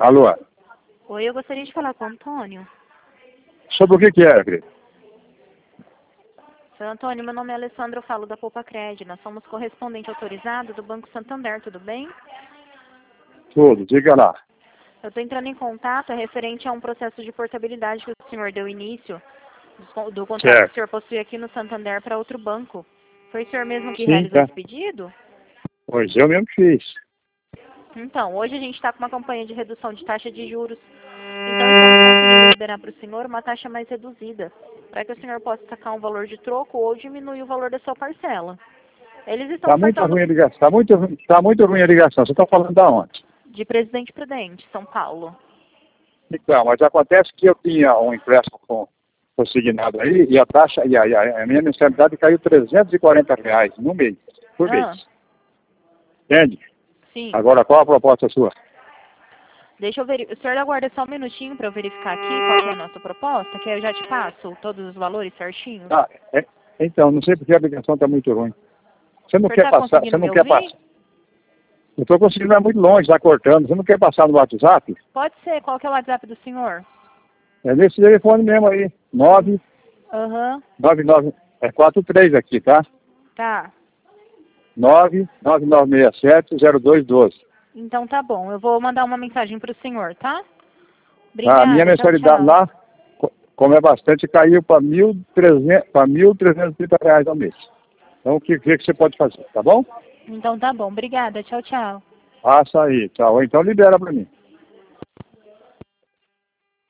Alô? Oi, eu gostaria de falar com o Antônio. Sobre o que era, querido? Seu Antônio, meu nome é Alessandra, eu falo da Poupa Cred. Nós somos correspondente autorizado do Banco Santander, tudo bem? Tudo, diga lá. Eu estou entrando em contato referente a um processo de portabilidade que o senhor deu início do contrato que o Certo. senhor possui aqui no Santander para outro banco. Foi o senhor mesmo que Sim, realizou tá. esse pedido? Pois eu mesmo fiz. Então, hoje a gente está com uma campanha de redução de taxa de juros. Então, estamos conseguindo liberar para o senhor uma taxa mais reduzida, para que o senhor possa sacar um valor de troco ou diminuir o valor da sua parcela. Eles estão Tá muito ofertando ruim a ligação. Tá muito ruim a ligação. Você está falando da onde? de Presidente Prudente, São Paulo. Então, mas acontece que eu tinha um empréstimo consignado aí e a taxa, a minha mensalidade caiu R$ 340 no mês, por mês. Ah, Entende? sim. Agora, qual a proposta sua? Deixa eu verificar. O senhor aguarda só um minutinho para eu verificar aqui qual que é a nossa proposta, que aí eu já te passo todos os valores certinhos. Ah, então, não sei porque a ligação está muito ruim. Você O não senhor quer está passar, conseguindo você me não quer ouvir? passar. Eu estou conseguindo, é muito longe, está cortando. Você não quer passar no WhatsApp? Pode ser. Qual que é o WhatsApp do senhor? É nesse telefone mesmo aí. Aham. 999, é 43 aqui, tá? Tá. 99967-0212. Então tá bom. Eu vou mandar uma mensagem para o senhor, tá? A minha Obrigada. Tchau, mensalidade tchau. lá, como é bastante, caiu para R$ 1.330 ao mês. Então, o que você pode fazer, tá bom? Então tá bom. Obrigada. Tchau, tchau. Passa aí, tchau. Então, libera para mim.